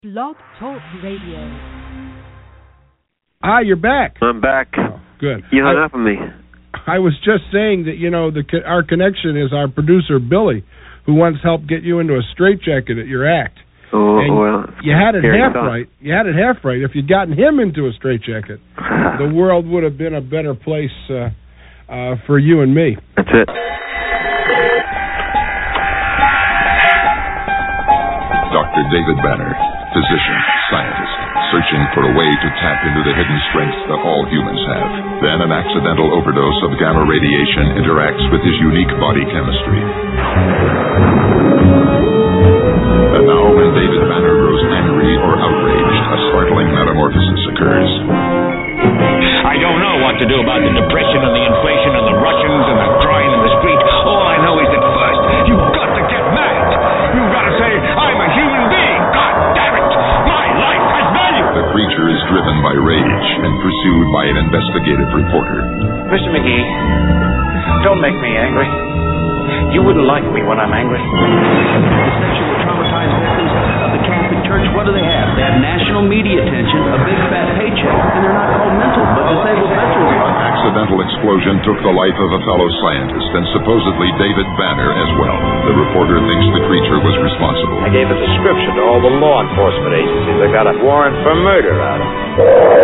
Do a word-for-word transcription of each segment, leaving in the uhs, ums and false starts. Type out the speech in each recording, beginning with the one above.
Blog Talk Radio. Ah, you're back. I'm back. Oh, good. You hung I, up on me. I was just saying that, you know, the our connection is our producer, Billy, who once helped get you into a straitjacket at your act. Oh, and well. You had it half thought. right. You had it half right. If you'd gotten him into a straitjacket, the world would have been a better place uh, uh, for you and me. That's it. Doctor David Banner, physician, scientist, searching for a way to tap into the hidden strengths that all humans have. Then an accidental overdose of gamma radiation interacts with his unique body chemistry. And now when David Banner grows angry or outraged, a startling metamorphosis occurs. I don't know what to do about the depression and the inflation and the Russians and the crying in the street. All I know is that first, you've got to get mad. You've got to say, I'm a human being. God damn it. My life has value. The creature is driven by rage and pursued by an investigative reporter. Mister McGee, don't make me angry. You wouldn't like me when I'm angry. The sexually traumatized victims of the Catholic Church, what do they have? They have national media attention, a big fat paycheck, and they're not called mental, but disabled veterans. An accidental explosion took the life of a fellow scientist and supposedly David Banner as well. The reporter thinks the creature was responsible. I gave a description to all the law enforcement agencies. They got a warrant for murder out of it.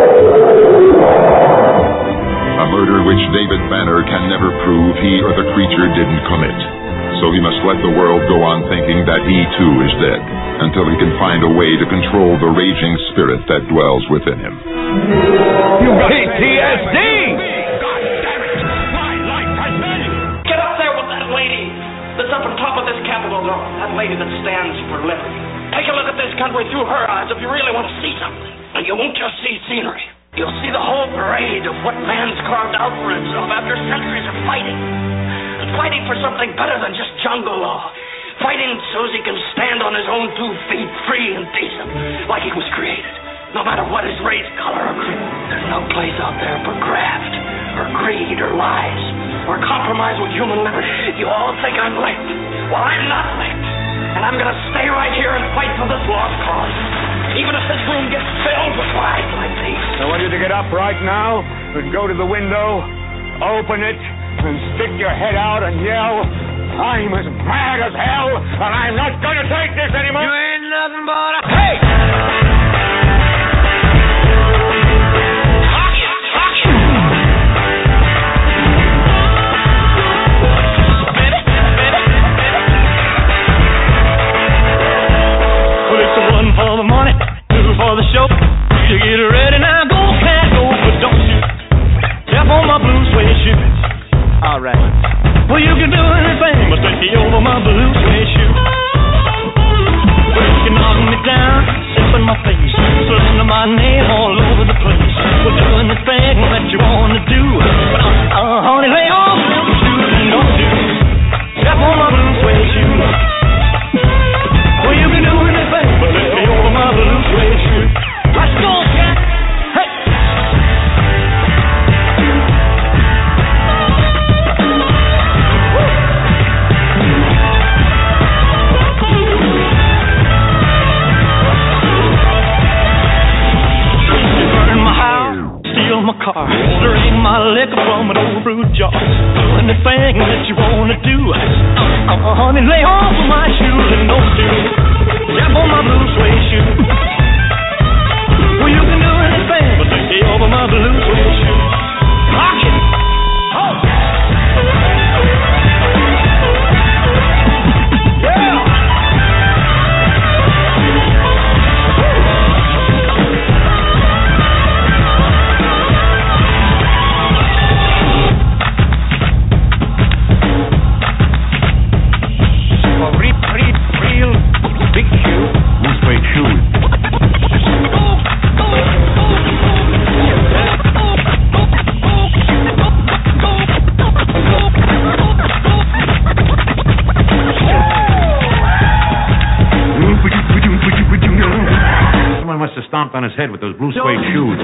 A murder which David Banner can never prove he or the creature didn't commit. So he must let the world go on thinking that he too is dead, until he can find a way to control the raging spirit that dwells within him. You've got P T S D! God damn it! My life has value! Get up there with that lady that's up on top of this Capitol Hill. That lady that stands for liberty. Take a look at this country through her eyes if you really want to see something. And you won't just see scenery. You'll see the whole parade of what man's carved out for himself after centuries of fighting. And fighting for something better than just jungle law. Fighting so he can stand on his own two feet, free and decent, like he was created. No matter what his race, color, or creed. There's no place out there for graft, or greed, or lies, or compromise with human liberty. You all think I'm licked. Well, I'm not licked. And I'm going to stay right here and fight for this lost cause. Even if this room gets filled with lies like these. I want you to get up right now and go to the window, open it, and stick your head out and yell, I'm as mad as hell, and I'm not going to take this anymore. You ain't nothing but a... Hey! Well, it's a one for the money, two for the show. You get ready now, go, cat, go, but don't you step on my blue suede shoe. All right. Well, you can do anything but take me over my blue suede shoe. Well, you can knock me down, step in my face, slander my name all over the place. Well, do anything that you want to do, but uh, uh, honey, lay off them shoes and don't you step on my blue suede shoe. Well, you can do anything but let me over my blue suede shoe. Let's go, cat. Hey. Burn my house, steal my car, drink my liquor from an old brew jar. Do anything that you wanna do. Uh, uh, honey, lay off of my shoes and don't you step on my blue suede shoe. Well, you can do anything but take me over my blue suede shoe. Rock it! Oh! Yeah! A real, real, real big shoe. Blue suede shoes. Someone must have stomped on his head with those blue suede shoes.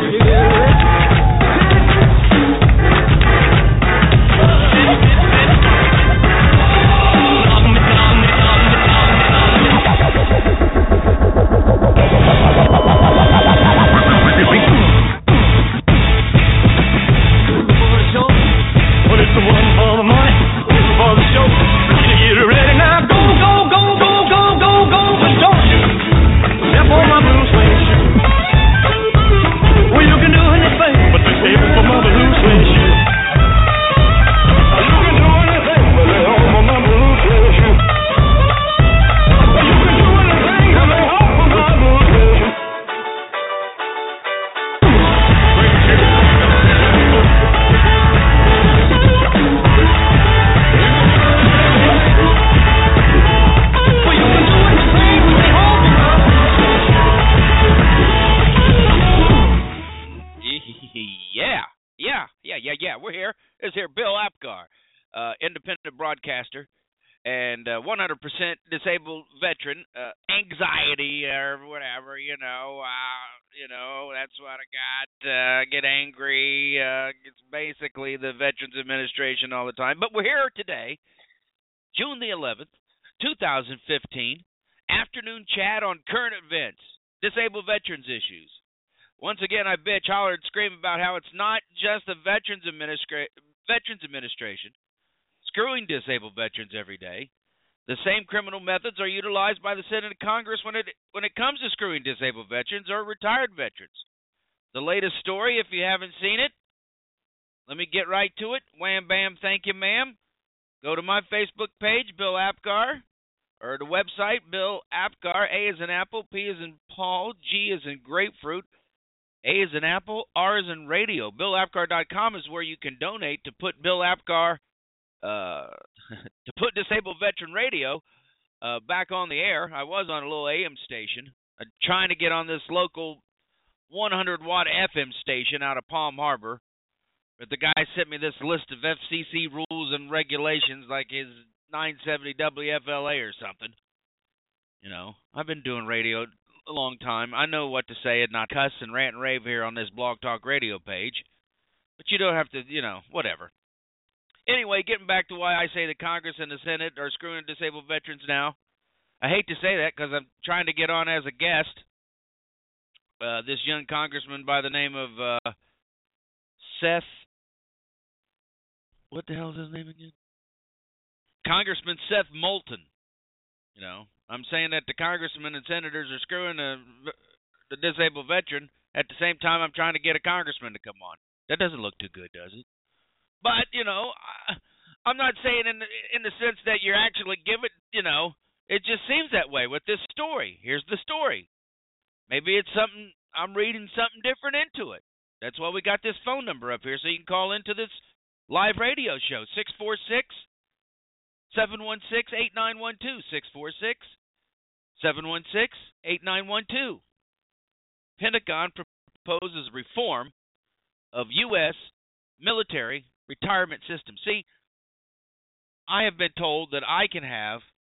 yeah, yeah. We're here. It's here. Bill Apgar, uh, independent broadcaster and uh, one hundred percent disabled veteran. Uh, anxiety or whatever, you know. Uh, you know, that's what I got. Uh, get angry. Uh, it's basically the Veterans Administration all the time. But we're here today, June the eleventh, two thousand fifteen. Afternoon chat on current events, disabled veterans issues. Once again, I bitch, holler, and scream about how it's not just the Veterans, Administra- Veterans Administration screwing disabled veterans every day. The same criminal methods are utilized by the Senate and Congress when it when it comes to screwing disabled veterans or retired veterans. The latest story, if you haven't seen it, let me get right to it. Wham, bam, thank you, ma'am. Go to my Facebook page, Bill Apgar. Or the website, Bill Apgar, A as in apple, P as in Paul, G as in grapefruit, A as in apple, R as in radio. Bill Apgar dot com is where you can donate to put Bill Apgar, uh, to put Disabled Veteran Radio uh, back on the air. I was on a little A M station, uh, trying to get on this local one hundred watt F M station out of Palm Harbor. But the guy sent me this list of F C C rules and regulations like his nine seventy W F L A or something. You know, I've been doing radio a long time. I know what to say and not cuss and rant and rave here on this Blog Talk Radio page. But you don't have to, you know, whatever. Anyway, getting back to why I say the Congress and the Senate are screwing disabled veterans now. I hate to say that because I'm trying to get on as a guest. Uh, this young congressman by the name of uh, Seth. What the hell is his name again? Congressman Seth Moulton. You know, I'm saying that the congressmen and senators are screwing the, the disabled veteran. At the same time, I'm trying to get a congressman to come on. That doesn't look too good, does it? But, you know, I, I'm not saying in the, in the sense that you're actually giving, you know, it just seems that way with this story. Here's the story. Maybe it's something, I'm reading something different into it. That's why we got this phone number up here so you can call into this live radio show, six four six, seven one six, eight nine one two, six four six, seven one six, eight nine one two. Pentagon proposes reform of U S military retirement system. See, I have been told that I can have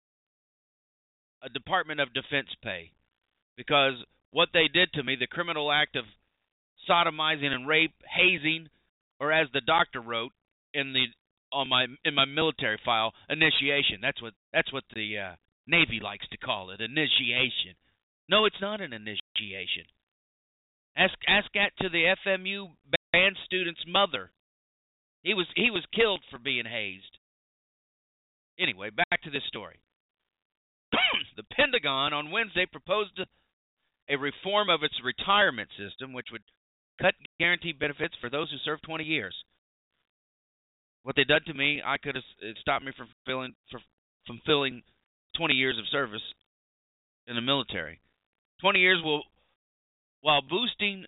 a Department of Defense pay because what they did to me, the criminal act of sodomizing and rape, hazing, or as the doctor wrote in the on my in my military file, initiation. That's what that's what the uh, Navy likes to call it, initiation. No, it's not an initiation. Ask ask that to the F M U band student's mother. He was he was killed for being hazed. Anyway, back to this story. The Pentagon on Wednesday proposed a reform of its retirement system, which would cut guaranteed benefits for those who served twenty years. What they done to me, I could have it stopped me from fulfilling for, from filling twenty years of service in the military. twenty years will, while boosting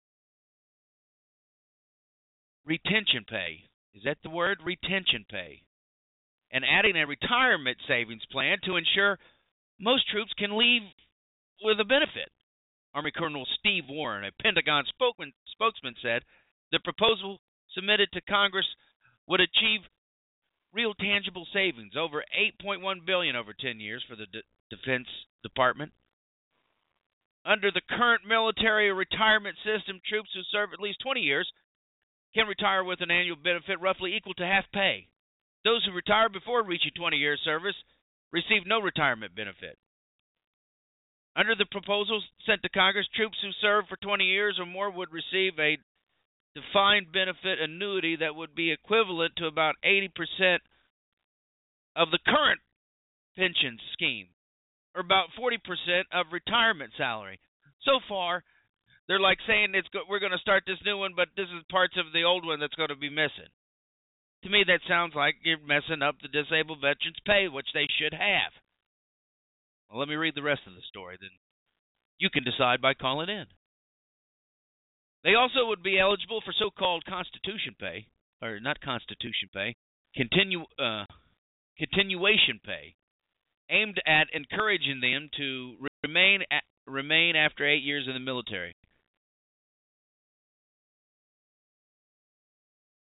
retention pay. Is that the word? Retention pay. And adding a retirement savings plan to ensure most troops can leave with a benefit. Army Colonel Steve Warren, a Pentagon spokesman, spokesman said the proposal submitted to Congress would achieve real tangible savings, over eight point one billion dollars over ten years for the D- Defense Department. Under the current military retirement system, troops who serve at least twenty years can retire with an annual benefit roughly equal to half pay. Those who retire before reaching twenty years service receive no retirement benefit. Under the proposals sent to Congress, troops who serve for twenty years or more would receive a defined benefit annuity that would be equivalent to about eighty percent of the current pension scheme, or about forty percent of retirement salary. So far, they're like saying it's go- we're going to start this new one, but this is parts of the old one that's going to be missing. To me, that sounds like you're messing up the disabled veterans' pay, which they should have. Well, let me read the rest of the story, then you can decide by calling in. They also would be eligible for so-called Constitution pay, or not Constitution pay, continue uh, continuation pay, aimed at encouraging them to remain at, remain after eight years in the military.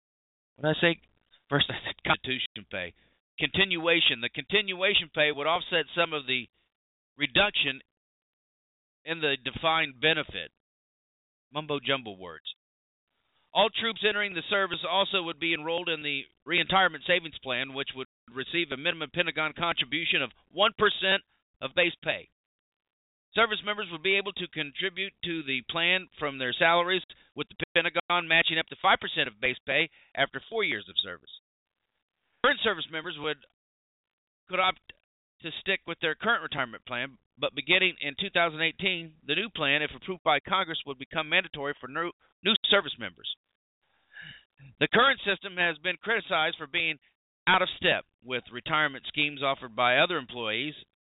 What did I say? First I said constitution pay. Continuation. The continuation pay would offset some of the reduction in the defined benefit. Mumbo-jumbo words. All troops entering the service also would be enrolled in the Retirement Savings Plan, which would receive a minimum Pentagon contribution of one percent of base pay. Service members would be able to contribute to the plan from their salaries, with the Pentagon matching up to five percent of base pay after four years of service. Current service members would could opt to stick with their current retirement plan, but beginning in two thousand eighteen, the new plan, if approved by Congress, would become mandatory for new, new service members. The current system has been criticized for being out of step with retirement schemes offered by other employees,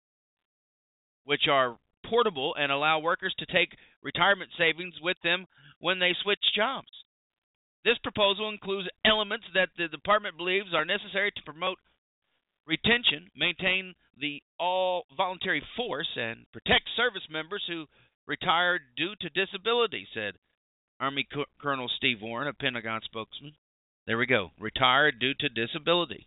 which are portable and allow workers to take retirement savings with them when they switch jobs. This proposal includes elements that the department believes are necessary to promote retention, maintain the all-voluntary force, and protect service members who retire due to disability, said Army Co- Colonel Steve Warren, a Pentagon spokesman. There we go. Retired due to disability.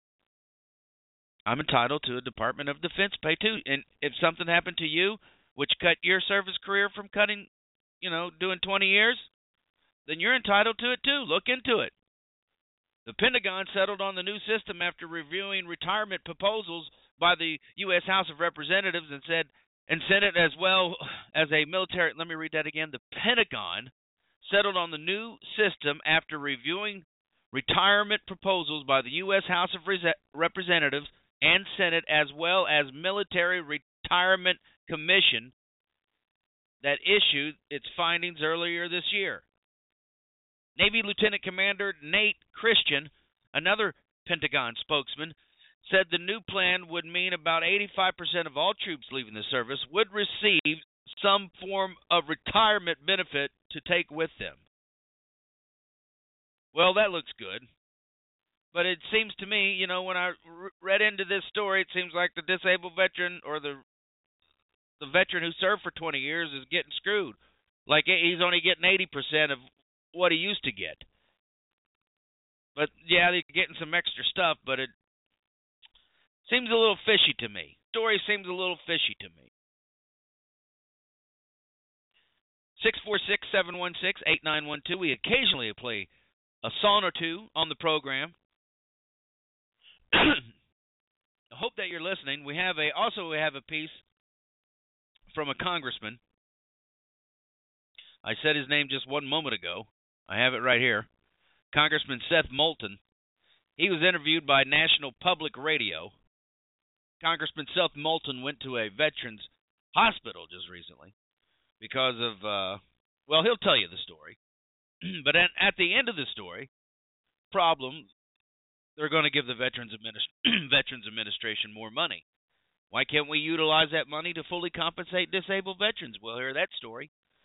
I'm entitled to a Department of Defense pay too. And if something happened to you, which cut your service career from cutting, you know, doing twenty years, then you're entitled to it too. Look into it. The Pentagon settled on the new system after reviewing retirement proposals by the U S House of Representatives and said, and Senate, as well as a military. Let me read that again. The Pentagon settled on the new system after reviewing retirement proposals by the U S House of Representatives and Senate, as well as Military Retirement Commission that issued its findings earlier this year. Navy Lieutenant Commander Nate Christian, another Pentagon spokesman, said the new plan would mean about eighty-five percent of all troops leaving the service would receive some form of retirement benefit to take with them. Well, that looks good. But it seems to me, you know, when I read into this story, it seems like the disabled veteran or the the veteran who served for twenty years is getting screwed. Like he's only getting eighty percent of what he used to get. But, yeah, they're getting some extra stuff, but it seems a little fishy to me. Story seems a little fishy to me. six four six, seven one six, eight nine one two. We occasionally play a song or two on the program. I hope that you're listening. We have a also we have a piece from a congressman. I said his name just one moment ago. I have it right here. Congressman Seth Moulton. He was interviewed by National Public Radio. Congressman Seth Moulton went to a veterans hospital just recently because of, uh, well, he'll tell you the story. But at, at the end of the story, problem, they're going to give the Veterans, Administ- Veterans Administration more money. Why can't we utilize that money to fully compensate disabled veterans? We'll hear that story.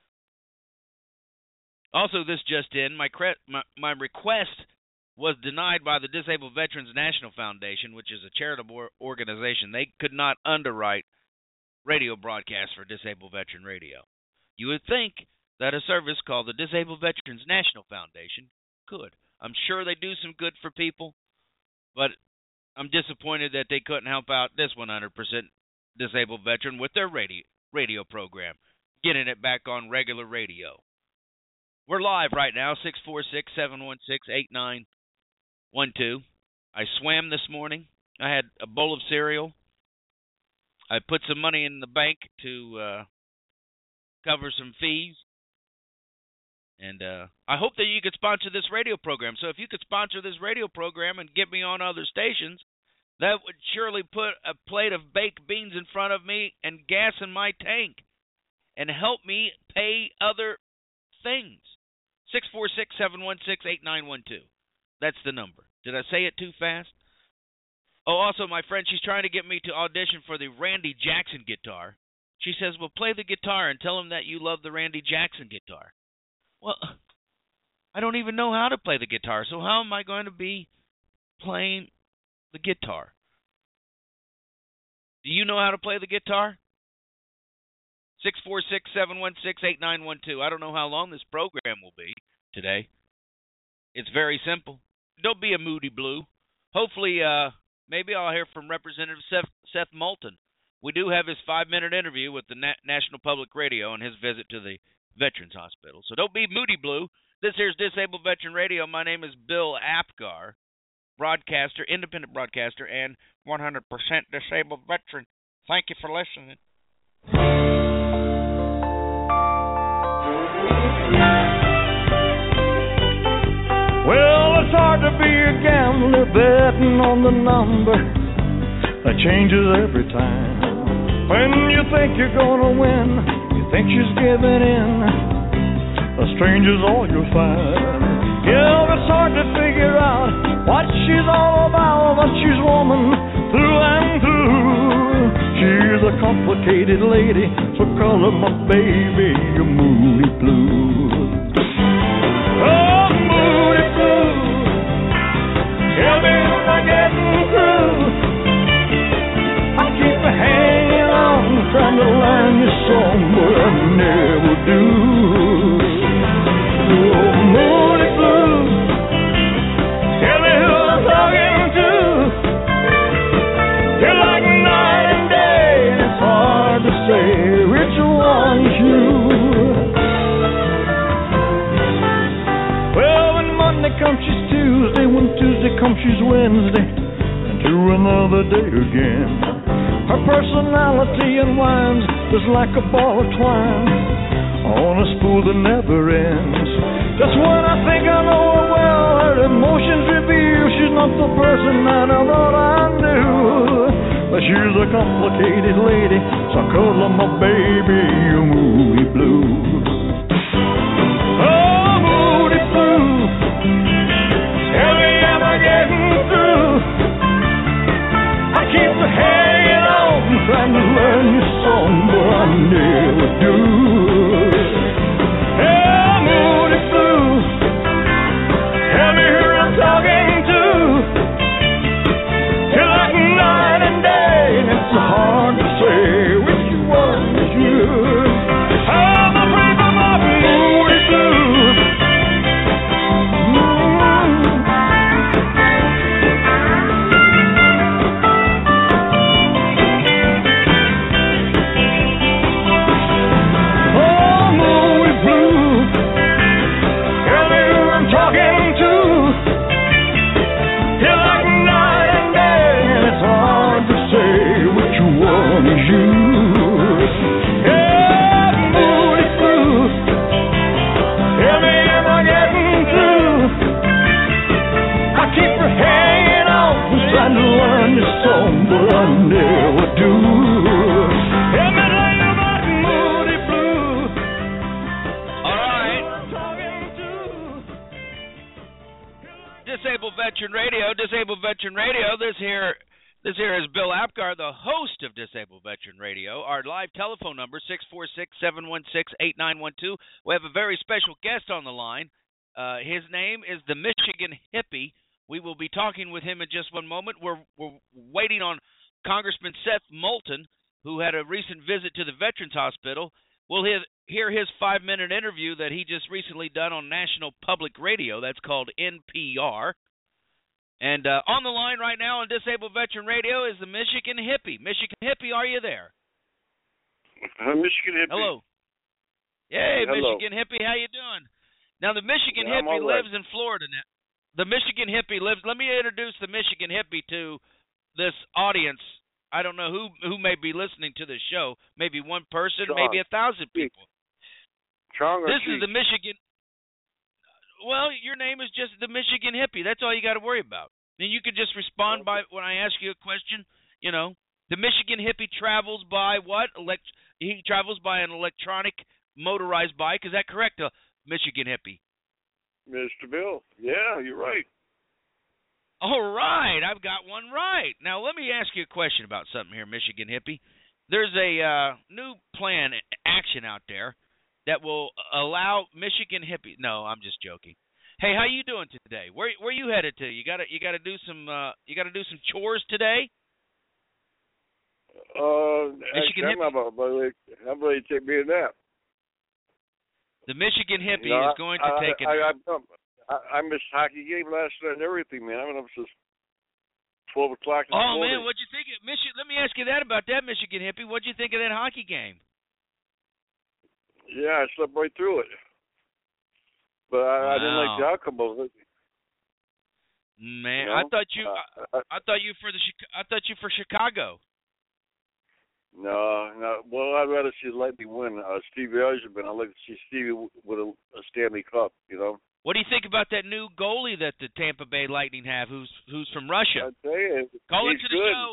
Also, this just in, my, cre- my, my request was denied by the Disabled Veterans National Foundation, which is a charitable organization. They could not underwrite radio broadcasts for Disabled Veteran Radio. You would think that a service called the Disabled Veterans National Foundation could. I'm sure they do some good for people, but I'm disappointed that they couldn't help out this one hundred percent disabled veteran with their radio, radio program, getting it back on regular radio. We're live right now, six four six, seven one six, eight nine one two. I swam this morning. I had a bowl of cereal. I put some money in the bank to uh, cover some fees. And uh, I hope that you could sponsor this radio program. So if you could sponsor this radio program and get me on other stations, that would surely put a plate of baked beans in front of me and gas in my tank and help me pay other things. six four six, seven one six, eight nine one two. That's the number. Did I say it too fast? Oh, also, my friend, she's trying to get me to audition for the Randy Jackson guitar. She says, well, play the guitar and tell him that you love the Randy Jackson guitar. Well, I don't even know how to play the guitar, so how am I going to be playing the guitar? Do you know how to play the guitar? six four six, seven one six, eight nine one two. I don't know how long this program will be today. It's very simple. don't be a moody blue. Hopefully, uh, maybe I'll hear from Representative Seth, Seth Moulton. We do have his five-minute interview with the Na- National Public Radio on his visit to the Veterans Hospital. So don't be moody blue. This here's Disabled Veteran Radio. My name is Bill Apgar, broadcaster, independent broadcaster, and one hundred percent disabled veteran. Thank you for listening. Well, it's hard to be a gambler betting on the number that changes every time. When you think you're gonna win, you think she's giving in. A stranger's all you'll find. Yeah, it's hard to figure out what she's all about, but she's woman through and through. She's a complicated lady, so call her my baby, a moody blue. Oh, moody blue, tell me am I getting through? I keep hanging on, trying to learn your song, but I never do. Oh, moody blue, tell me who I'm talking to. You're like night and day, and it's hard to say which one's you. Well, when Monday comes, she's Tuesday. When Tuesday comes, she's Wednesday. And to another day again. Her personality unwinds just like a ball of twine on a spool that never ends. Just when I think I know her well, her emotions reveal she's not the person that I thought I knew. But she's a complicated lady, so call her my baby, you moody blue. Oh, moody blue, tell me am I getting through? I keep hanging on, trying to learn your song, but I never do. Yeah, moody blue, tell me who I'm talking to. You're like night and day, and it's hard to say which one is you. I'm afraid of my moody blue. Mm-hmm. Oh, moody blue, tell me who I'm talking to. You're like night and day, and it's hard to say which one is you. Yeah, moody blue, tell me am I getting through? I keep hanging on, trying to learn this song, but I never do. Let me tell you about moody blue. All right. I'm talking to. Disabled Veteran Radio, Disabled Veteran Radio. This here, this here is Bill Apgar, the host of Disabled Veteran Radio. Our live telephone number six four six, seven one six, eight nine one two. We have a very special guest on the line. Uh, his name is the Michigan Hippie. We will be talking with him in just one moment. We're we're waiting on Congressman Seth Moulton, who had a recent visit to the Veterans Hospital. We'll hear, hear his five-minute interview that he just recently done on National Public Radio. That's called N P R. And uh, on the line right now on Disabled Veteran Radio is the Michigan Hippie. Michigan Hippie, are you there? I'm Michigan Hippie. Hello. Hey, Hello. Michigan Hippie, how you doing? Now, the Michigan Yeah, I'm Hippie all right. lives in Florida now. The Michigan Hippie lives. Let me introduce the Michigan Hippie to this audience. I don't know who who may be listening to this show. Maybe one person, Strong. maybe a thousand people. Strong or This cheap? is the Michigan. Well, your name is just the Michigan Hippie. That's all you got to worry about. Then you could just respond by when I ask you a question. You know, the Michigan Hippie travels by what? Elect- he travels by an electronic motorized bike. Is that correct, uh, Michigan Hippie? Mister Bill. Yeah, you're right. All right, I've got one right. Now, let me ask you a question about something here, Michigan Hippie. There's a uh, new plan, action out there that will allow Michigan Hippie. No, I'm just joking. Hey, how you doing today? Where where you headed to? You got to you got to do some uh, you got to do some chores today. Uh, Michigan actually, I'm about, by the way, I'm ready to take me a nap. The Michigan Hippie No, is going to I, take a I, I, I'm, I, I missed hockey game last night and everything, man. I've been up since twelve o'clock this Oh morning. man, what'd you think of Michigan? Let me ask you that about that Michigan hippie. What'd you think of that hockey game? Yeah, I slept right through it. But I, Wow. I didn't like the outcome of it. Man, You know? I thought you, Uh, I, I thought you for the, Chi- I thought you for Chicago. No, no. Well, I'd rather see Lightning win. Uh, Stevie Eisenman. I'd like to see Stevie with a, a Stanley Cup. You know. What do you think about that new goalie that the Tampa Bay Lightning have, who's who's from Russia? I tell you, Call he's into the good. show.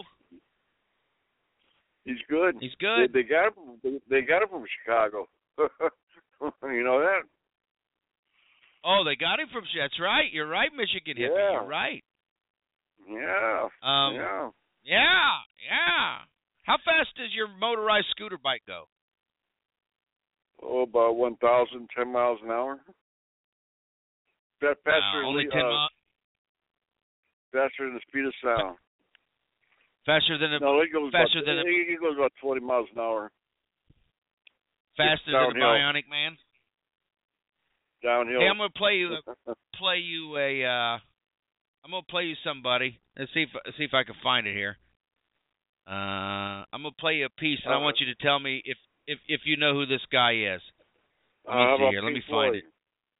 He's good. He's good. They, they got him. They, they got him from Chicago. You know that? Oh, they got him from. That's right. You're right, Michigan hippie. Yeah. You're right. Yeah. Um, yeah. Yeah, yeah. How fast does your motorized scooter bike go? Oh, about one thousand, ten miles an hour. That faster, Wow, only than, ten uh, miles. faster than the speed of sound. Faster than a No, it goes faster about, than a it, it goes about twenty miles an hour. faster than a downhill. Bionic Man. Downhill. Hey, I'm gonna play you play you a. Uh, I'm gonna play you somebody. Let's see if see if I can find it here. Uh, I'm gonna play you a piece, and I want you to tell me if if if you know who this guy is. Let me Uh, how see about here. Let me Pink find Floyd? it.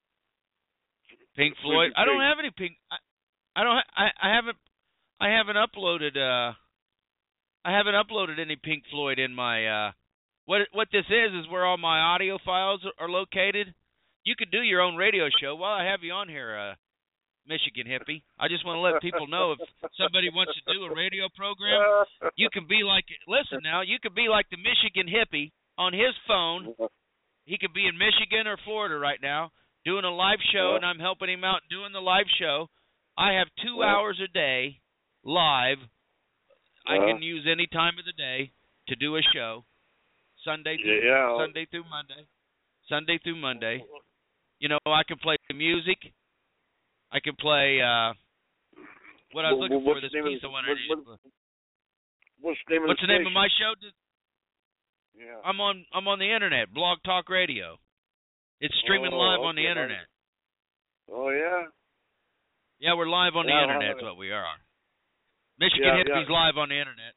Pink Who's Floyd. your I don't Pink? have any Pink. I, I don't. Ha- I I haven't. I haven't uploaded. Uh, I haven't uploaded any Pink Floyd in my. Uh, what what this is is where all my audio files are located. You could do your own radio show. While I have you on here, uh, Michigan hippie, I just want to let people know if somebody wants to do a radio program, you can be like. Listen now, you could be like the Michigan hippie on his phone. He could be in Michigan or Florida right now doing a live show, and I'm helping him out doing the live show. I have two Yeah. hours a day live. I Yeah. can use any time of the day to do a show. Sunday through Yeah. Sunday through Monday. Sunday through Monday. You know, I can play music. I can play uh what I was Well, looking what's for this the name piece of- I wanted what- to what- What's the name of What's the the name of station? my show? Yeah. I'm on I'm on the internet, Blog Talk Radio. It's streaming Oh, live on the okay. internet. Oh yeah. Yeah, we're live on the Yeah, internet. how- That's what we are. Michigan Yeah, Hippies yeah. live on the internet.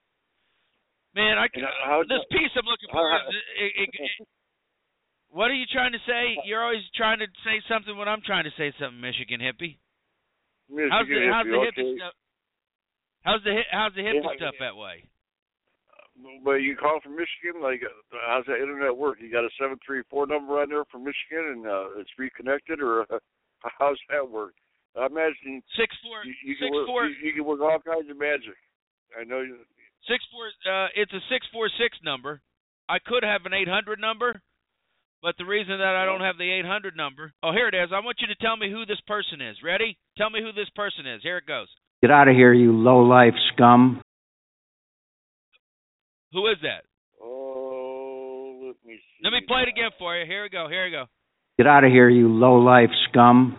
Man, I And how- this piece I'm looking for. how- Is, it, it, it, what are you trying to say? You're always trying to say something when I'm trying to say something, Michigan Hippie. Michigan How's the how's the hippie, hippie okay. stuff? How's the hi- how's the hippie Yeah. stuff that way? But you call from Michigan, like, uh, how's that internet work? You got a seven three four number on there from Michigan, and uh, it's reconnected, or uh, how's that work? I imagine Six four you, you, six can work, four you, you can work all kinds of magic. I know you. six four. Uh, it's a six four six number. I could have an eight hundred number, but the reason that I don't have the eight hundred number. Oh, here it is. I want you to tell me who this person is. Ready? Tell me who this person is. Here it goes. Get out of here, you low-life scum. Who is that? Oh, let me see. Let me play it again for you. Here we go. Here we go. Get out of here, you low-life scum.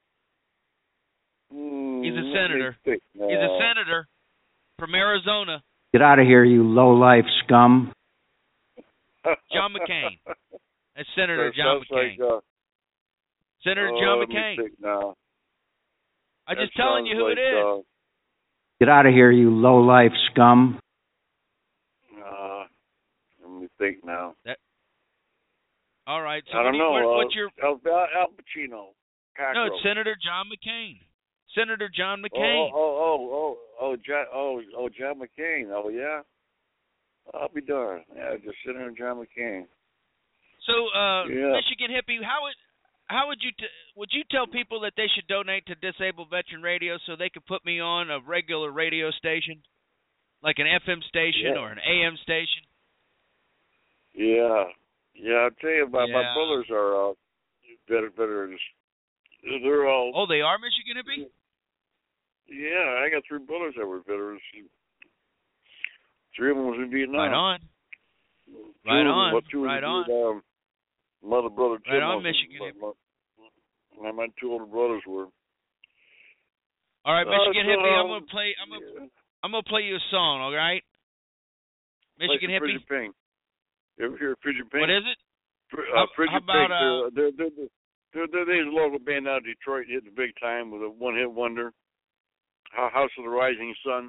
Hmm, He's a let me senator. think He's a now. senator from Arizona. Get out of here, you low-life scum. John McCain. That's Senator That John sounds McCain. Like, uh, Senator oh, John let me McCain. think now. I'm just That telling you sounds who like, it is. Uh, Get out of here, you low-life scum. uh, let me think now. All right. So I don't what do you, know. what, uh, what's your? Al, Al Pacino. No, Cockrell. it's Senator John McCain. Senator John Oh, McCain. oh, oh, oh, oh, John, oh, oh, John McCain. Oh, yeah. I'll be darned. Yeah, just Senator John McCain. So, uh, Yeah. Michigan hippie, how would how would you t- would you tell people that they should donate to Disabled Veteran Radio so they could put me on a regular radio station, like an F M station Yeah. or an A M station? Yeah, yeah. I'll tell you, my my Yeah. brothers are uh, better, better. They're all. Oh, they are Michigan hippie? Yeah, I got three brothers that were veterans. Three of them was in Vietnam. Right on. Two Right of them- on. well, two of Right them on. were, Um, my other brother Tim Right on, was- Michigan. My, my, my two older brothers were. All right, Uh, Michigan so, hippie, I'm um, gonna play. I'm gonna yeah. I'm gonna play you a song. All right, Michigan like the hippie. Frigid Pink. You ever hear Frigid Pink? What is it? Fr- How- Uh, Frigid how about, Pink. They're, they're, they're, There, there, there's a local band out of Detroit hitting big time with a one-hit wonder. House of the Rising Sun.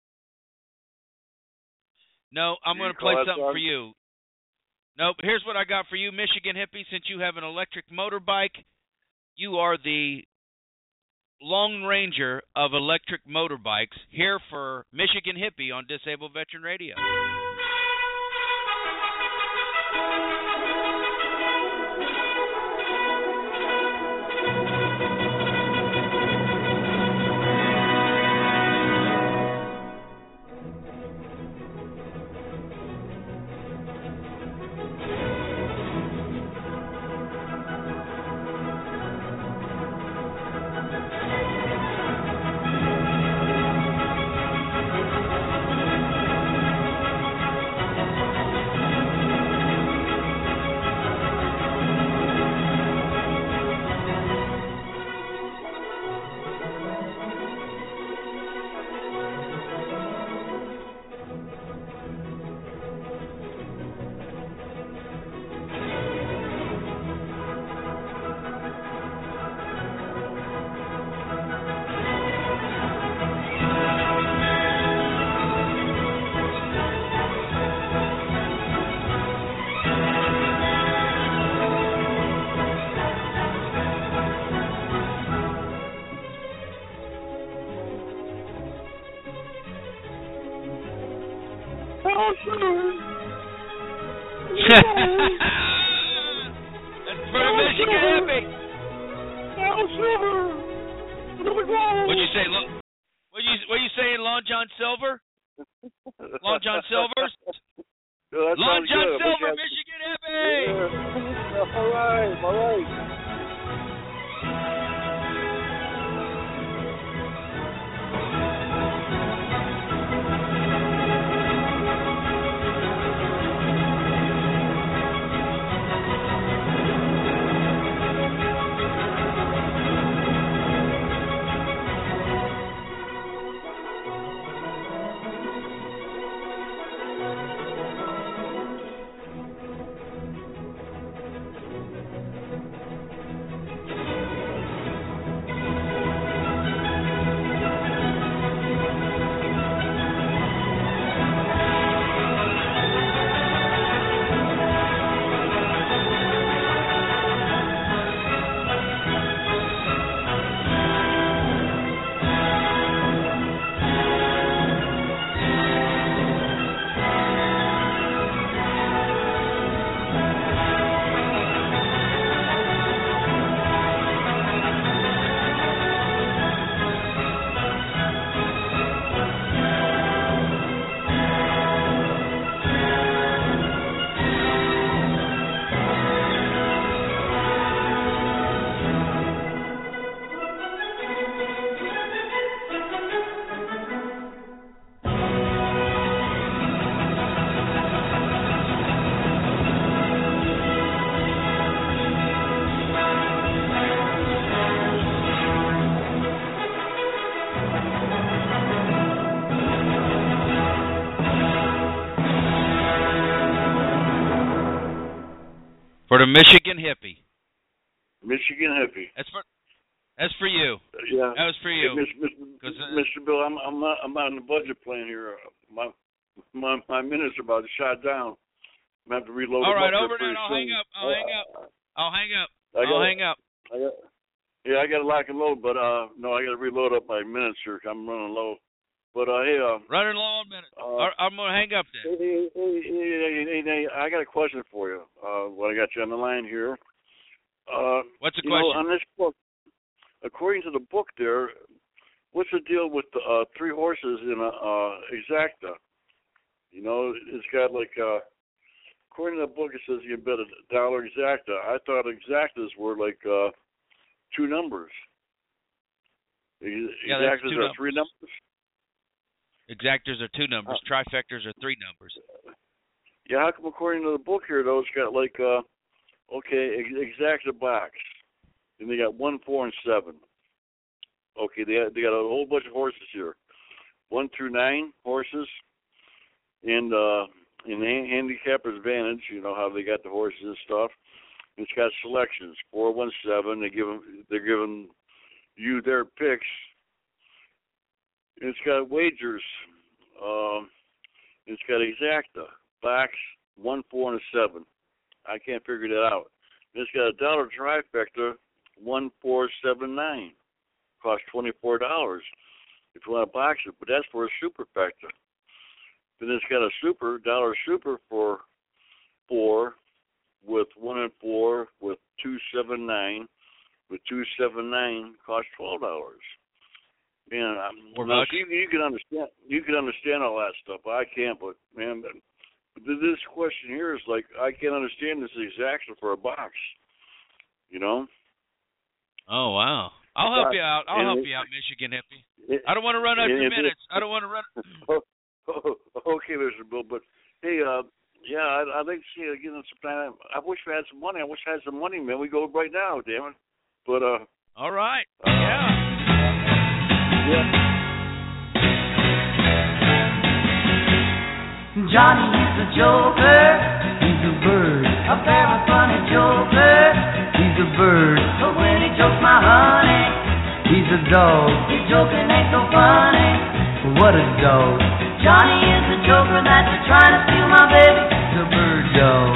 No, I'm going to play something song? for you. Nope, here's what I got for you, Michigan Hippie. Since you have an electric motorbike, you are the Lone Ranger of electric motorbikes, here for Michigan Hippie on Disabled Veteran Radio. That's for the Michigan Hippie. What'd you say? What you what you saying, Long John Silver? Long John Silvers? Yeah, Long John good. Silver, Have... Michigan Hippie. Yeah. All right, all right. For the Michigan Hippie. Michigan Hippie. That's for that's for you. Yeah. That was for you. Hey, Mister Uh, Mister Bill, I'm I'm not I'm not on the budget plan here. My my my minutes are about to shut down. I'm gonna have to reload. All right, up over there. I'll soon. hang up. I'll uh, hang up. I'll hang up. I I'll gotta, hang up. I got, yeah, I got to lock and load, but uh, no, I got to reload up my minutes here. I'm running low. But uh, hey, uh, running low on minutes. Uh, I'm gonna hang up then. Hey, hey, hey, hey, hey, I got a question for you. Uh, what I got you on the line here. Uh, What's the you question? Know, on this book, according to the book, there, what's the deal with the uh, three horses in a uh, exacta? You know, it's got like. Uh, According to the book, it says you can bet a dollar exacta. I thought exactas were like uh, two numbers. Yeah, exactas two are numbers. three numbers? Exactors are two numbers. Uh, Trifectors are three numbers. Yeah, how come according to the book here, though, it's got like, uh, okay, exacta box. And they got one, four, and seven. Okay, they, they got a whole bunch of horses here. One through nine horses. And, uh, in the handicapper's advantage, you know how they got the horses and stuff. It's got selections, four one seven. They give them, they're giving you their picks. It's got wagers. Um, it's got exacta, backs, one, four, and a seven. I can't figure that out. It's got a dollar trifecta, one, four, seven, nine. Costs twenty-four dollars if you want to box it, but that's for a superfecta. Then it's got a super, dollar super for four, with one and four, with two, seven, nine. With two, seven, nine, costs twelve dollars. Man, I'm, now, you, you can understand. You can understand all that stuff. I can't, but man, but this question here is like I can't understand this exaction for a box. You know? Oh wow! I'll help you out. I'll help you out, Michigan hippie. I don't want to run out your minutes. I don't want to run. oh, okay, Mister Bill, but hey, uh, yeah, I'd, I'd like to see you again sometime. I wish we had some money. I wish I had some money, man. We go right now, damn it. But uh. All right. Uh, yeah. Yeah. Johnny is a joker, he's a bird, a very funny joker, he's a bird. But when he jokes my honey, he's a dog. His joking ain't so funny, what a dog. Johnny is a joker that's trying to steal my baby, the bird dog.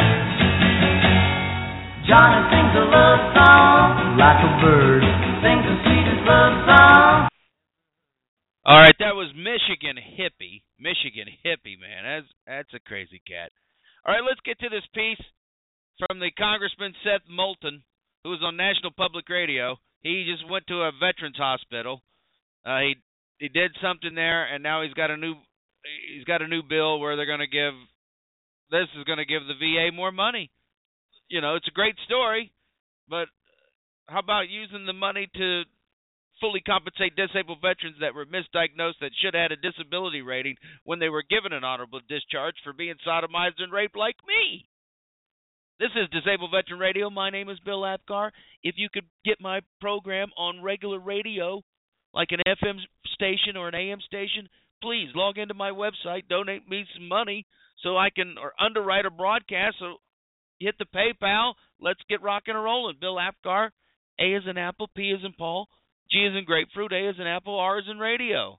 Johnny sings a love song like a bird, sings the sweetest love song. All right, that was Michigan hippie. Michigan hippie, man. That's that's a crazy cat. All right, let's get to this piece from the Congressman Seth Moulton, who was on National Public Radio. He just went to a veterans hospital. Uh, he he did something there, and now he's got a new he's got a new bill where they're going to give this is going to give the V A more money. You know, it's a great story, but how about using the money to fully compensate disabled veterans that were misdiagnosed that should have had a disability rating when they were given an honorable discharge for being sodomized and raped like me? This is Disabled Veteran Radio. My name is Bill Apgar. If you could get my program on regular radio, like an F M station or an A M station, please log into my website, donate me some money so I can or underwrite a broadcast. So hit the PayPal. Let's get rocking and rolling. Bill Apgar, A as in Apple, P as in Paul, G as in grapefruit, A as in apple, R as in radio.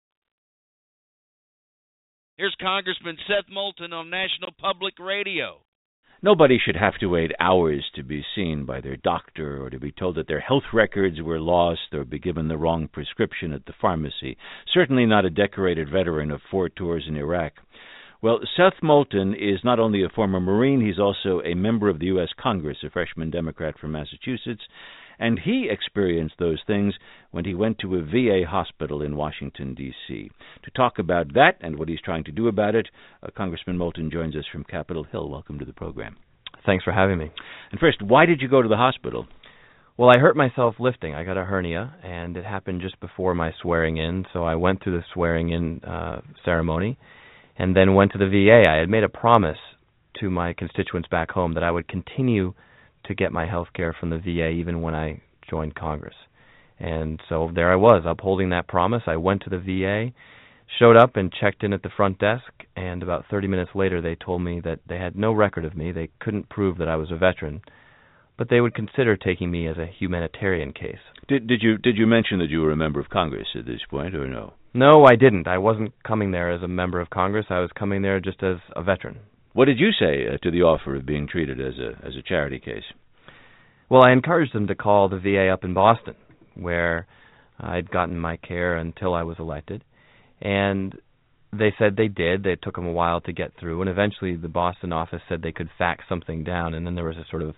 Here's Congressman Seth Moulton on National Public Radio. Nobody should have to wait hours to be seen by their doctor or to be told that their health records were lost or be given the wrong prescription at the pharmacy. Certainly not a decorated veteran of four tours in Iraq. Well, Seth Moulton is not only a former Marine, he's also a member of the U S Congress, a freshman Democrat from Massachusetts, and he experienced those things when he went to a V A hospital in Washington, D C To talk about that and what he's trying to do about it, uh, Congressman Moulton joins us from Capitol Hill. Welcome to the program. Thanks for having me. And first, why did you go to the hospital? Well, I hurt myself lifting. I got a hernia, and it happened just before my swearing-in, so I went through the swearing-in uh, ceremony and then went to the V A. I had made a promise to my constituents back home that I would continue to get my health care from the V A even when I joined Congress. And so there I was, upholding that promise. I went to the V A, showed up and checked in at the front desk, and about thirty minutes later they told me that they had no record of me. They couldn't prove that I was a veteran, but they would consider taking me as a humanitarian case. Did, did you did you mention that you were a member of Congress at this point, or no? No, I didn't. I wasn't coming there as a member of Congress. I was coming there just as a veteran. What did you say uh, to the offer of being treated as a as a charity case? Well, I encouraged them to call the V A up in Boston, where I'd gotten my care until I was elected. And they said they did. They took them a while to get through. And eventually the Boston office said they could fax something down. And then there was a sort of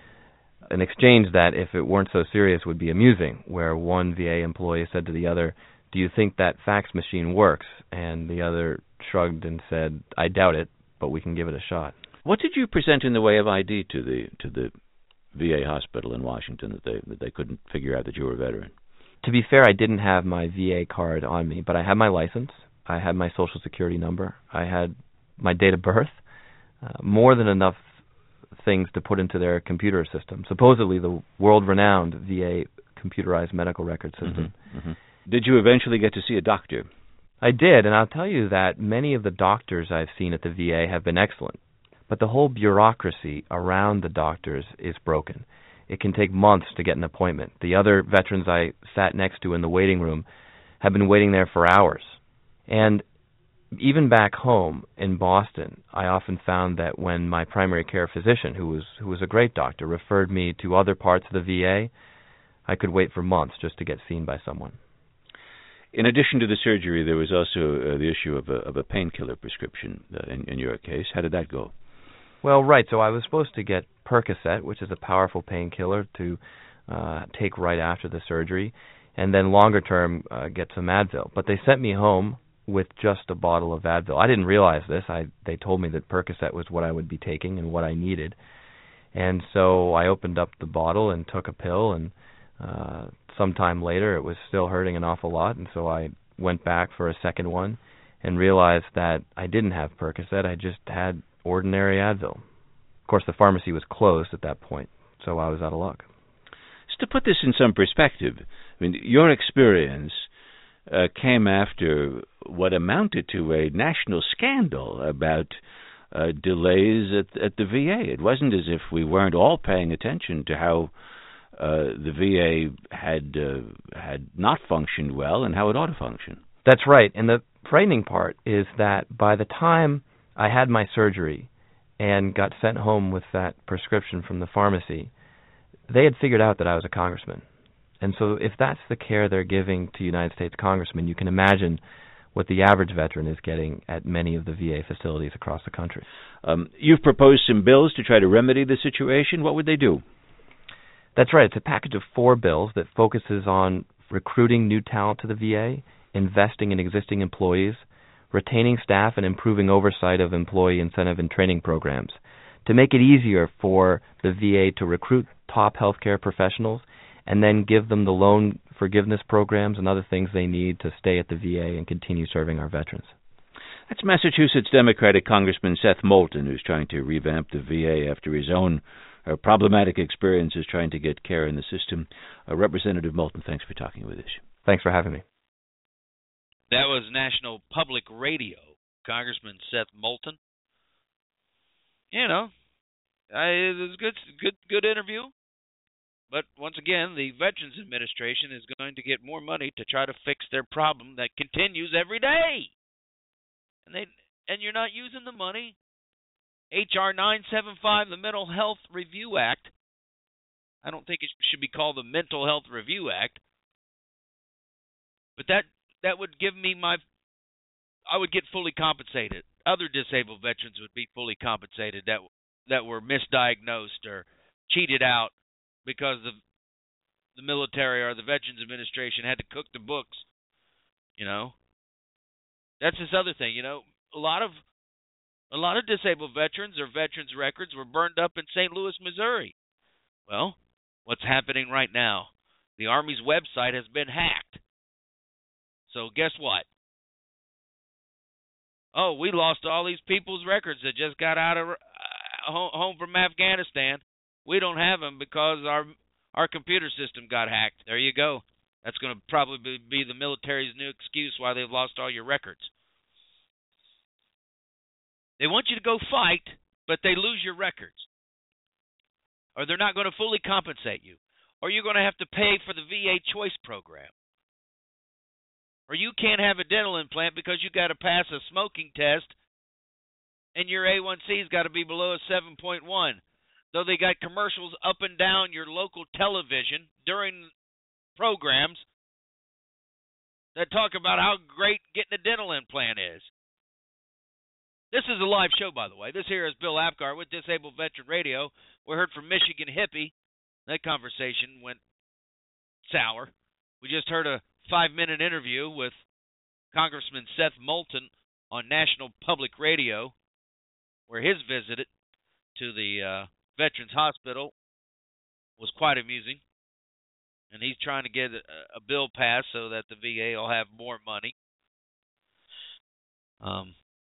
an exchange that, if it weren't so serious, would be amusing, where one V A employee said to the other, "Do you think that fax machine works?" And the other shrugged and said, "I doubt it, but we can give it a shot." What did you present in the way of I D to the to the V A hospital in Washington that they that they couldn't figure out that you were a veteran? To be fair, I didn't have my V A card on me, but I had my license, I had my social security number, I had my date of birth, uh, more than enough things to put into their computer system, supposedly the world-renowned V A computerized medical record system. Mm-hmm. Mm-hmm. Did you eventually get to see a doctor? I did, and I'll tell you that many of the doctors I've seen at the V A have been excellent. but the whole bureaucracy around the doctors is broken. It can take months to get an appointment. The other veterans I sat next to in the waiting room have been waiting there for hours. And even back home in Boston, I often found that when my primary care physician, who was who was a great doctor, referred me to other parts of the V A, I could wait for months just to get seen by someone. In addition to the surgery, there was also uh, the issue of a, of a painkiller prescription uh, in, in your case. How did that go? Well, right. So I was supposed to get Percocet, which is a powerful painkiller to uh, take right after the surgery, and then longer term uh, get some Advil. But they sent me home with just a bottle of Advil. I didn't realize this. I they told me that Percocet was what I would be taking and what I needed. And so I opened up the bottle and took a pill, and uh, sometime later it was still hurting an awful lot, and so I went back for a second one and realized that I didn't have Percocet. I just had ordinary Advil. Of course, the pharmacy was closed at that point, so I was out of luck. So to put this in some perspective, I mean, your experience uh, came after what amounted to a national scandal about uh, delays at, at the V A. It wasn't as if we weren't all paying attention to how uh, the V A had uh, had not functioned well and how it ought to function. That's right, and the frightening part is that by the time I had my surgery and got sent home with that prescription from the pharmacy, they had figured out that I was a congressman. And so if that's the care they're giving to United States congressmen, you can imagine what the average veteran is getting at many of the V A facilities across the country. Um, you've proposed some bills to try to remedy the situation. What would they do? That's right. It's a package of four bills that focuses on recruiting new talent to the V A, investing in existing employees, retaining staff, and improving oversight of employee incentive and training programs to make it easier for the V A to recruit top healthcare professionals and then give them the loan forgiveness programs and other things they need to stay at the V A and continue serving our veterans. That's Massachusetts Democratic Congressman Seth Moulton, who's trying to revamp the V A after his own uh, problematic experiences trying to get care in the system. Uh, Representative Moulton, thanks for talking with us. Thanks for having me. That was National Public Radio, Congressman Seth Moulton. You know, I, it was a good, good, good interview. But once again, the Veterans Administration is going to get more money to try to fix their problem that continues every day. And they and you're not using the money. H R nine seventy-five, the Mental Health Review Act. I don't think it should be called the Mental Health Review Act. But that that would give me my I would get fully compensated. Other disabled veterans would be fully compensated that that were misdiagnosed or cheated out because the the military or the Veterans Administration had to cook the books. You know, that's this other thing. You know, a lot of a lot of disabled veterans or veterans' records were burned up in Saint Louis, Missouri. Well, what's happening right now? The Army's website has been hacked. So guess what? Oh, we lost all these people's records that just got out of uh, home from Afghanistan. We don't have them because our our computer system got hacked. There you go. That's going to probably be the military's new excuse why they've lost all your records. They want you to go fight, but they lose your records. Or they're not going to fully compensate you. Or you're going to have to pay for the V A choice program. Or you can't have a dental implant because you got to pass a smoking test and your A one C's got to be below a seven point one. Though they got commercials up and down your local television during programs that talk about how great getting a dental implant is. This is a live show, by the way. This here is Bill Apgar with Disabled Veteran Radio. We heard from Michigan Hippie. That conversation went sour. We just heard a five-minute interview with Congressman Seth Moulton on National Public Radio, where his visit to the uh, Veterans Hospital was quite amusing. And he's trying to get a, a bill passed so that the V A will have more money. Um,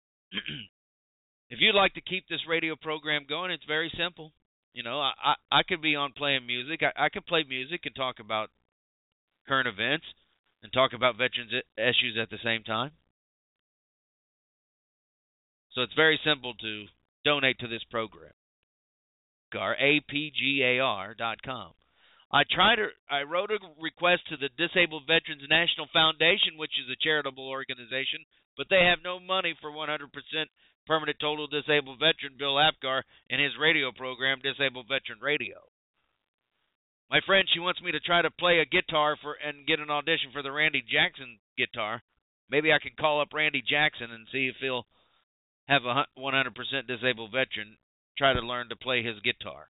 if you'd like to keep this radio program going, it's very simple. You know, I, I, I could be on playing music. I, I could play music and talk about current events and talk about veterans issues at the same time. So it's very simple to donate to this program. A P G A R dot com. I tried to, I wrote a request to the Disabled Veterans National Foundation, which is a charitable organization, but they have no money for one hundred percent permanent total disabled veteran Bill Apgar and his radio program, Disabled Veteran Radio. My friend, she wants me to try to play a guitar for and get an audition for the Randy Jackson guitar. Maybe I can call up Randy Jackson and see if he'll have a one hundred percent disabled veteran try to learn to play his guitar.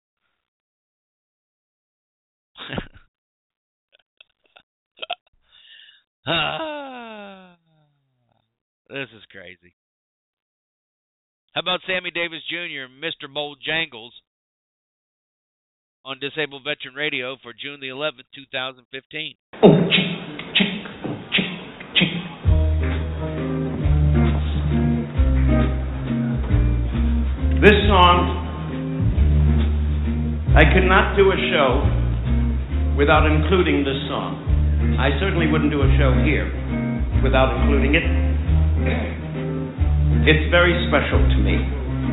ah, this is crazy. How about Sammy Davis Junior and Mister Bojangles on Disabled Veteran Radio for June the eleventh, two thousand fifteen? This song, I could not do a show without including this song. I certainly wouldn't do a show here without including it. It's very special to me.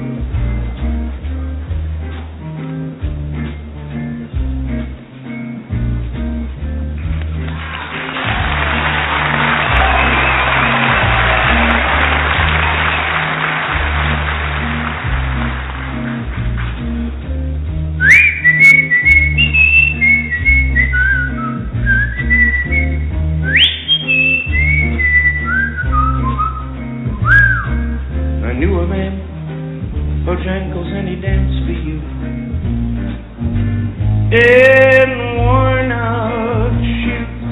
In worn out shoes,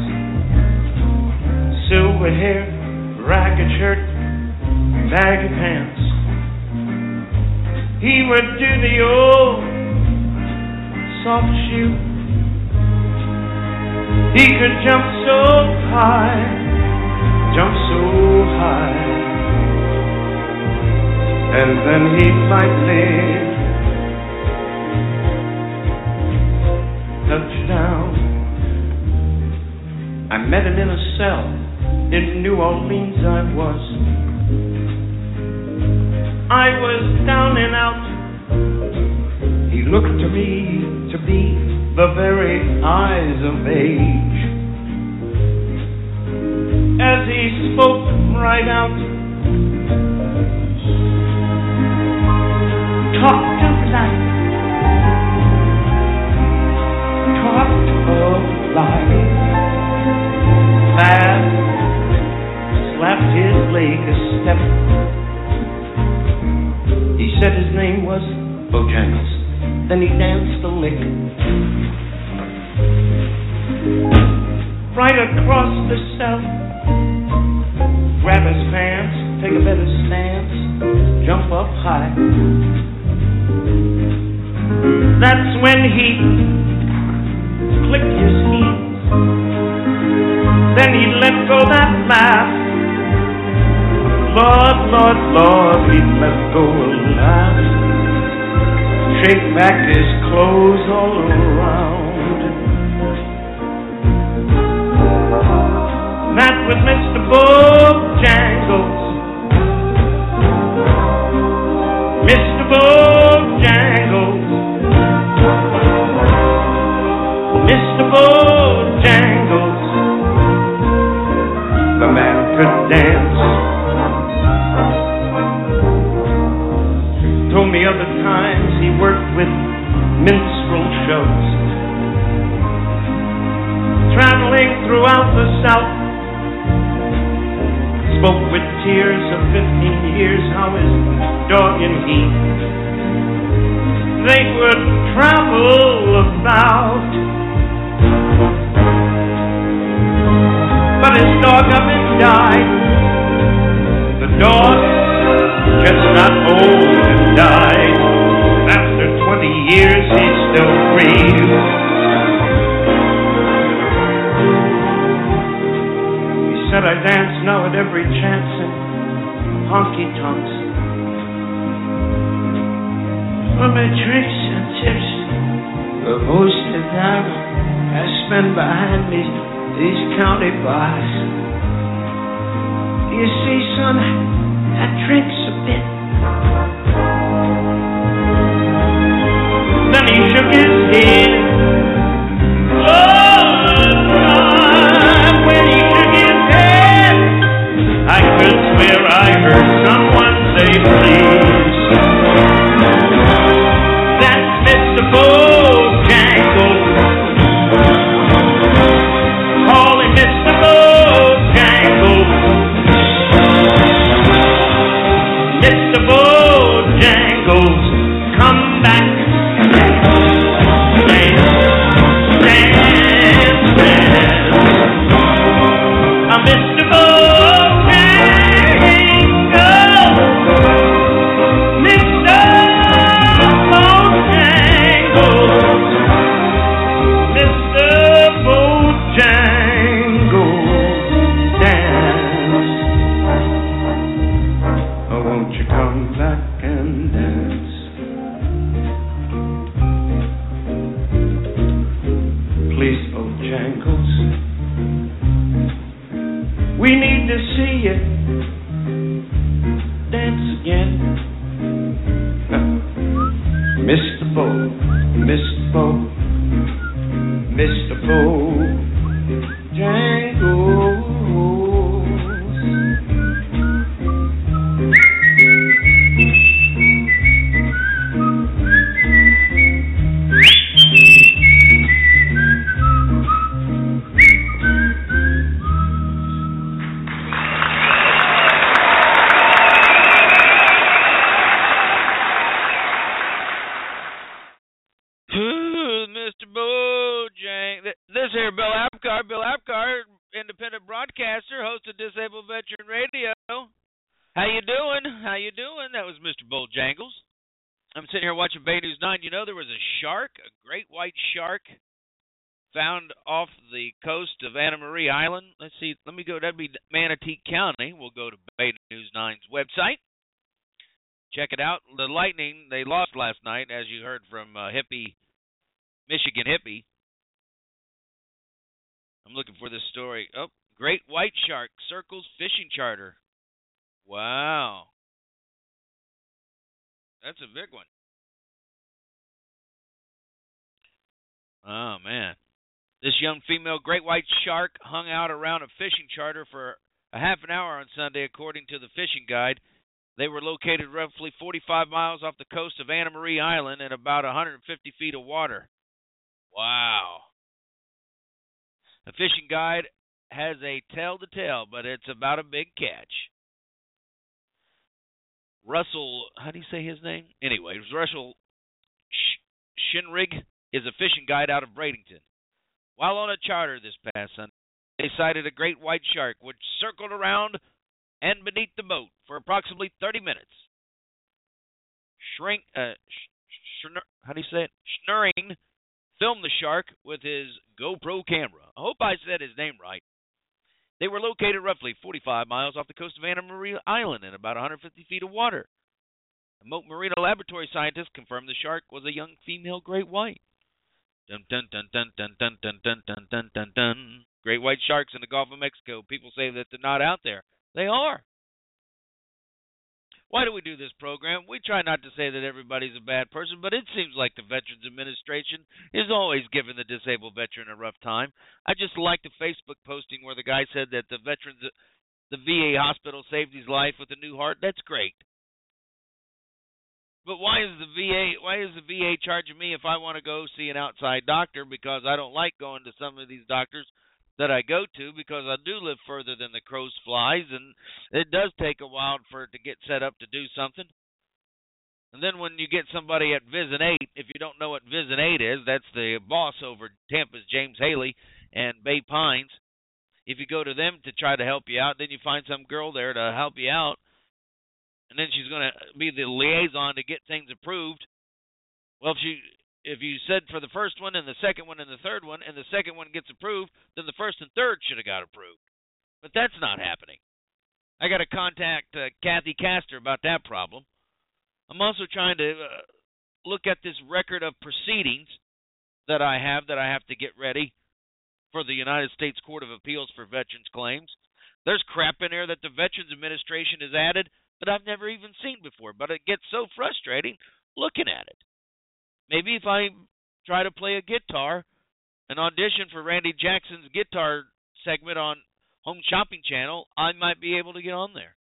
silver hair, ragged shirt, baggy pants. He would do the old soft shoe. He could jump so high, jump so high, and then he'd lightly touchdown. I met him in a cell in New Orleans. I was I was down and out. He looked to me to be the very eyes of age. As he spoke right out, talked of life, talked of life. Fast slapped his leg a step. He said his name was Bojangles. Then he danced a lick. Right across the cell, grab his pants, take a better stance, jump up high. That's when he clicked his heels. Then he let go that laugh. Lord, Lord, Lord, he let go a laugh. Shake back his clothes all around. That was Mister Bojangles. Mister Bojangles. Mister Bojangles. The man could dance. Told me other times he worked with minstrel shows, traveling throughout the South. Spoke with tears of fifteen years how his dog and he, they would travel about. But his dog up and died. The dog just got old and died. After twenty years he still breathes. He said, I dance now at every chance in honky-tonks. For my tricks and tips, the most of them I spend behind these, these county bars. You see, son, I drinks a bit. shook his head. Oh, God, when he shook his head, I could swear I heard someone say, please. That's Mister Bojangles. Call him Mister Bojangles. Mister Bojangles, come back. Dance, dance, dance. I'm Mister Bojangles. Mister Bojangles. Mister Bojangles, dance. Oh, won't you come back and dance? Please, Bojangles. We need to see you dance again. Mister Bo, Mister Bo, Mister Bojangles. Mister Bojang. This here, Bill Apgar. Bill Apgar, independent broadcaster, host of Disabled Veteran Radio. How you doing? How you doing? That was Mister Bojangles. I'm sitting here watching Bay News nine. You know there was a shark, a great white shark, found off the coast of Anna Maria Island. Let's see. Let me go. That'd be Manatee County. We'll go to Bay News nine's website. Check it out. The Lightning, they lost last night, as you heard from uh, Hippie, Michigan Hippie. I'm looking for this story. Oh, great white shark circles fishing charter. Wow. That's a big one. Oh, man. This young female great white shark hung out around a fishing charter for a half an hour on Sunday, according to the fishing guide. They were located roughly forty-five miles off the coast of Anna Maria Island in about one hundred fifty feet of water. Wow. The fishing guide has a tale to tell, but it's about a big catch. Russell, how do you say his name? Anyway, Russell Shinrig is a fishing guide out of Bradenton. While on a charter this past Sunday, they sighted a great white shark which circled around and beneath the boat for approximately thirty minutes. Shrink, uh, sh- sh- how do you say it? Schnurring filmed the shark with his GoPro camera. I hope I said his name right. They were located roughly forty-five miles off the coast of Anna Maria Island in about one hundred fifty feet of water. The Moat Marina laboratory scientists confirmed the shark was a young female great white. Dun dun dun dun dun dun dun dun dun dun dun dun. Great white sharks in the Gulf of Mexico. People say that they're not out there. They are. Why do we do this program? We try not to say that everybody's a bad person, but it seems like the Veterans Administration is always giving the disabled veteran a rough time. I just liked a Facebook posting where the guy said that the veterans, the V A hospital saved his life with a new heart. That's great. But why is the V A why is the V A charging me if I want to go see an outside doctor, because I don't like going to some of these doctors that I go to, because I do live further than the crows flies, and it does take a while for it to get set up to do something. And then when you get somebody at Visit eight, if you don't know what Visit eight is, that's the boss over Tampa's James Haley and Bay Pines. If you go to them to try to help you out, then you find some girl there to help you out, and then she's going to be the liaison to get things approved. Well, if you if you said for the first one and the second one and the third one, and the second one gets approved, then the first and third should have got approved. But that's not happening. I got to contact uh, Kathy Castor about that problem. I'm also trying to uh, look at this record of proceedings that I have that I have to get ready for the United States Court of Appeals for Veterans Claims. There's crap in there that the Veterans Administration has added that I've never even seen before, but it gets so frustrating looking at it. Maybe if I try to play a guitar, an audition for Randy Jackson's guitar segment on Home Shopping Channel, I might be able to get on there.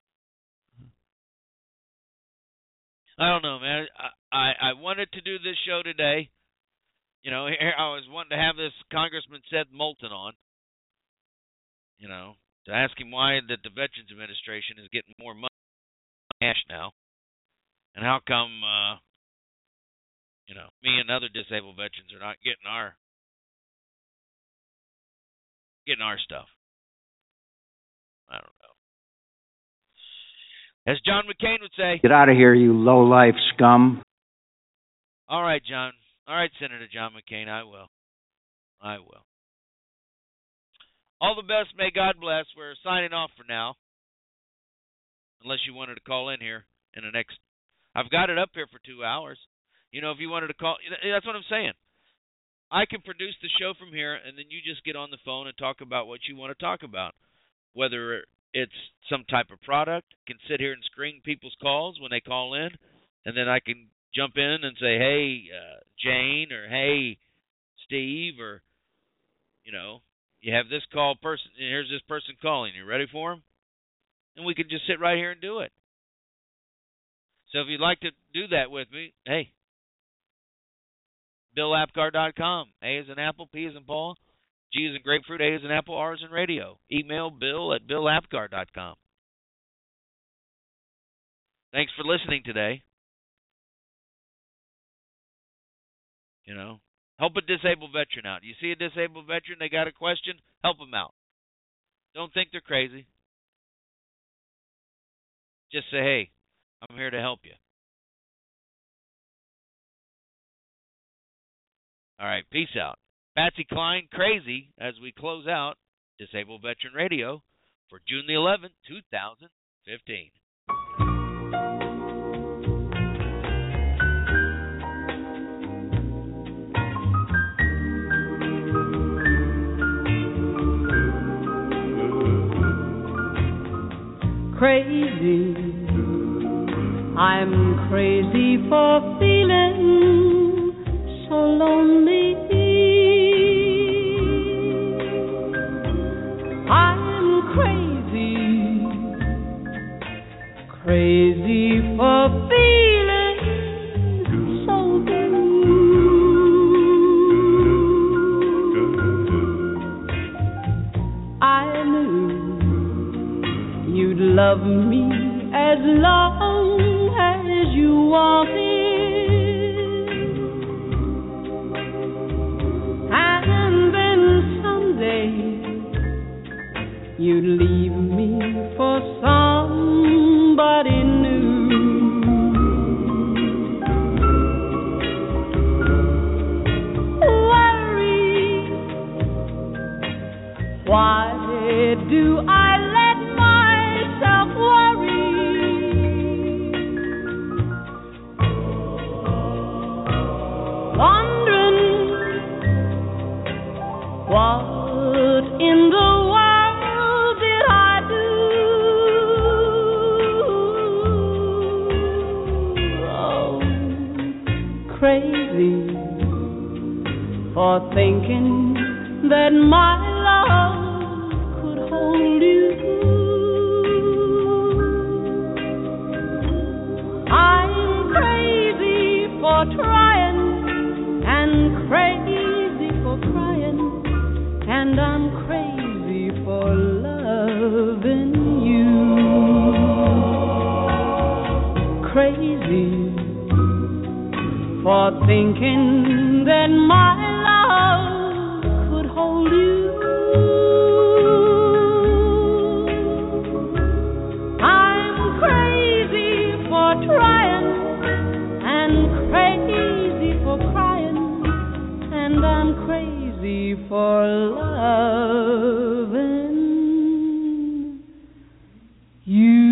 I don't know, man. I, I, I wanted to do this show today. You know, here I was wanting to have this Congressman Seth Moulton on, you know, to ask him why that the Veterans Administration is getting more money cash now, and how come, uh, you know, me and other disabled veterans are not getting our getting our stuff. I don't know. As John McCain would say, "Get out of here, you low-life scum." All right, John. All right, Senator John McCain, I will. I will. All the best. May God bless. We're signing off for now. Unless you wanted to call in here in the next... I've got it up here for two hours. You know, if you wanted to call... That's what I'm saying. I can produce the show from here, and then you just get on the phone and talk about what you want to talk about. Whether it's some type of product, can sit here and screen people's calls when they call in, and then I can jump in and say, hey, uh, Jane, or hey, Steve, or, you know, you have this call person, here's this person calling, you ready for him? And we can just sit right here and do it. So if you'd like to do that with me, hey, Bill Apgar dot com, A as in Apple, P as in Paul, G as in Grapefruit, A as in Apple, R as in Radio. Email Bill at Bill Apgar dot com. Thanks for listening today. You know, help a disabled veteran out. You see a disabled veteran, they got a question, help them out. Don't think they're crazy. Just say, hey, I'm here to help you. All right, peace out. Patsy Cline, Crazy, as we close out Disabled Veteran Radio for June the eleventh, two thousand fifteen. Crazy, I'm crazy for feeling so lonely. I'm crazy, crazy for feeling so blue. I knew you'd love me as long as you wanted. You'd leave me for somebody new. Worry, why do I let myself worry? Wondering what in the world crazy for thinking that my love could hold you. I'm crazy for trying and crazy for crying, and I'm crazy for loving you. Crazy for thinking that my love could hold you. I'm crazy for trying and crazy for crying, and I'm crazy for loving you.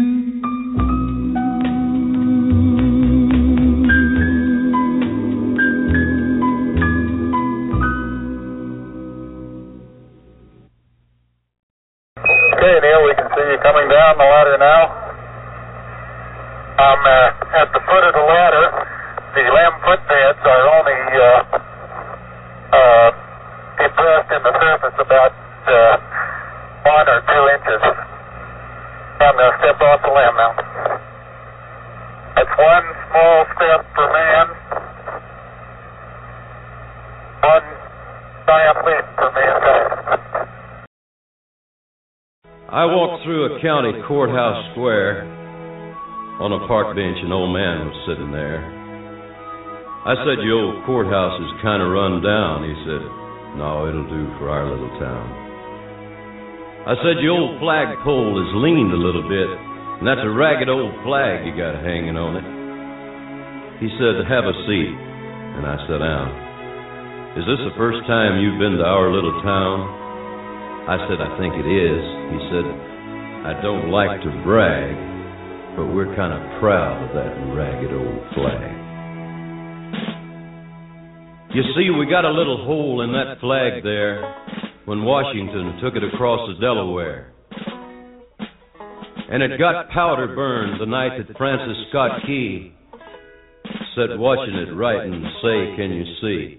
Coming down the ladder now. I'm uh, at the foot of the ladder. The limb footbeds are only uh, rust in the surface about uh, one or two inches. I'm going to step off the limb now. That's one small step for man, one giant leap for mankind. I walked through a county courthouse square. On a park bench, an old man was sitting there. I said, "Your old courthouse is kind of run down." He said, "No, it'll do for our little town." I said, "Your old flagpole is leaned a little bit, and that's a ragged old flag you got hanging on it." He said, "Have a seat," and I sat down. "Is this the first time you've been to our little town?" I said, "I think it is." He said, "I don't like to brag, but we're kind of proud of that ragged old flag. You see, we got a little hole in that flag there when Washington took it across the Delaware. And it got powder burned the night that Francis Scott Key sat watching it writing, say, can you see?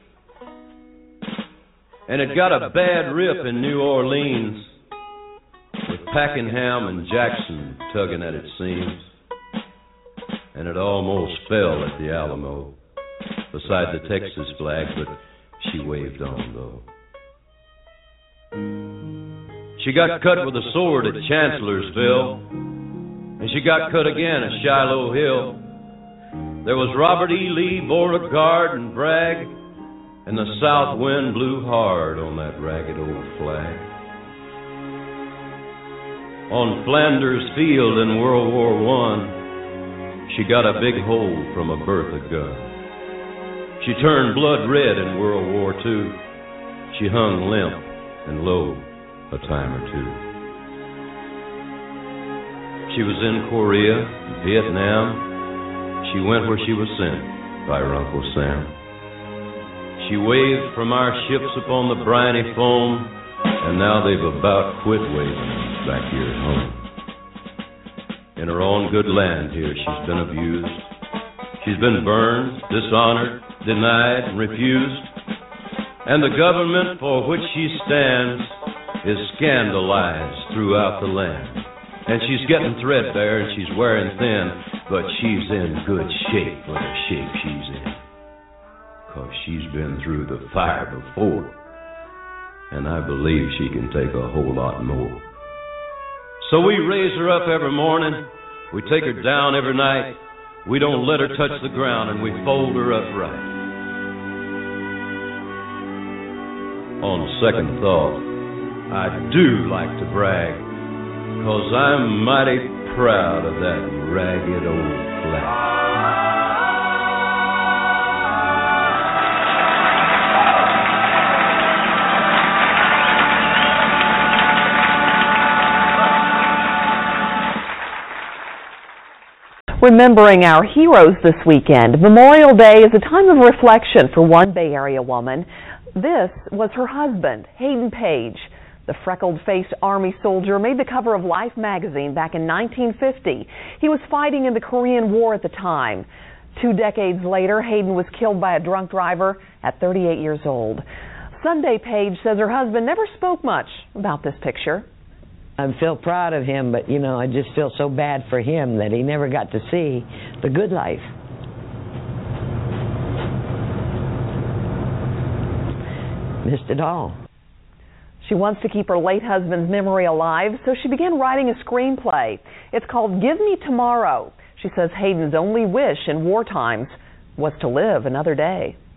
And it got a bad rip in New Orleans with Pakenham and Jackson tugging at its seams. And it almost fell at the Alamo beside the Texas flag, but she waved on, though. She got cut with a sword at Chancellorsville, and she got cut again at Shiloh Hill. There was Robert E. Lee, Beauregard, and Bragg, and the south wind blew hard on that ragged old flag. On Flanders Field in World War One, she got a big hole from a Bertha gun. She turned blood red in World War Two. She hung limp and low a time or two. She was in Korea, Vietnam. She went where she was sent by her Uncle Sam. She waved from our ships upon the briny foam, and now they've about quit waving back here at home. In her own good land here, she's been abused. She's been burned, dishonored, denied, and refused. And the government for which she stands is scandalized throughout the land. And she's getting threadbare and she's wearing thin, but she's in good shape for the shape she's in. 'Cause she's been through the fire before, and I believe she can take a whole lot more. So we raise her up every morning, we take her down every night, we don't let her touch the ground, and we fold her up right. On second thought, I do like to brag, 'cause I'm mighty proud of that ragged old flag. Remembering our heroes this weekend, Memorial Day is a time of reflection for one Bay Area woman. This was her husband, Hayden Page. The freckled-faced Army soldier made the cover of Life magazine back in nineteen fifty. He was fighting in the Korean War at the time. Two decades later, Hayden was killed by a drunk driver at thirty-eight years old. Sunday Page says her husband never spoke much about this picture. I feel proud of him, but, you know, I just feel so bad for him that he never got to see the good life. Missed it all. She wants to keep her late husband's memory alive, so she began writing a screenplay. It's called Give Me Tomorrow. She says Hayden's only wish in war times was to live another day.